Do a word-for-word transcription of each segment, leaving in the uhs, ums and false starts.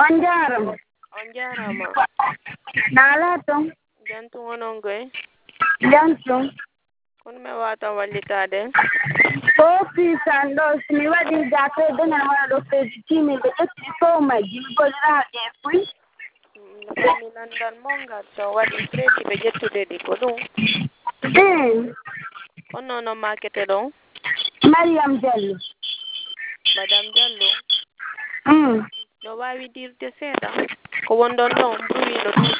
On jarama. On jarama. Nala ton. Jantu onon goy. Jantu. Kono me wata wallitade. Ko pisan do mi wadi jate dana wala do pe timi be etti so maji ko dara e fui. Fami nandan monga so wadi preti be jettude di ko dum. Eh. Kono no market don. Mariam Diallo. Madame Diallo. Mm. No wawi dirde seda. Ko wondon don bruit no tuti.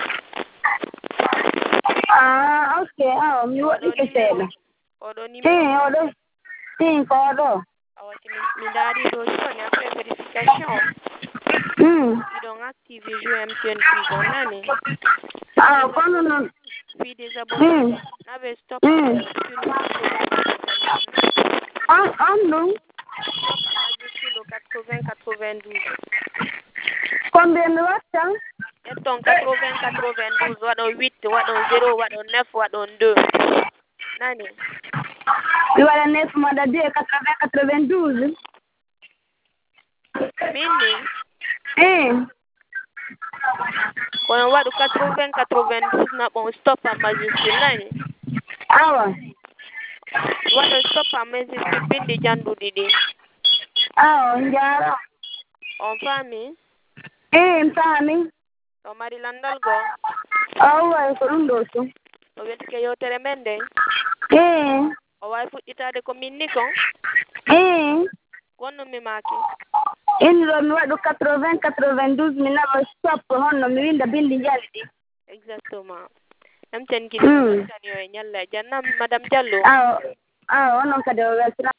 Ah, okay. Ah, mi wadi ke seda. Odo ni Eh, odo. Sì, kodo. Awati mi dari do shoni après verification. Mm. We don't active you M T N prison nani. Ah, kono non. Fi disable. Mm. Na be stop Mm. Ah, ah non. Stop à majuscule au quatre-vingts quatre-vingt-douze. Combien de watts? Eton quatre-vingts quatre-vingt-douze waɗon huit waɗon zéro waɗon neuf waɗon deux. Nani? Mi waɗa neuf moɗa deux quatre-vingts quatre-vingt-douze. Minni? Eh. Kono waɗu quatre-vingts quatre-vingt-douze na bon stop à majuscule nani? Awa. Waɗo stop à majuscule bindi janduɗi ɗi. Awa, njara. On fami? Eh, mi fami. O mari landal go? Awa, ko ɗum ɗo so. O weltike yewtere men nde? Eh. O wawi fuɗɗitade ko minni kon? Eh. Wonno mi maki? Inni ɗo mi waɗu quatre-vingts quatre-vingt-douze mi naɓa stop honno mi winda bindi jali ɗi. Exactement. Am ten Mm. gidi yo e nyalla jannam Madame Diallo. Awa. Awa, onon kadi o weltana.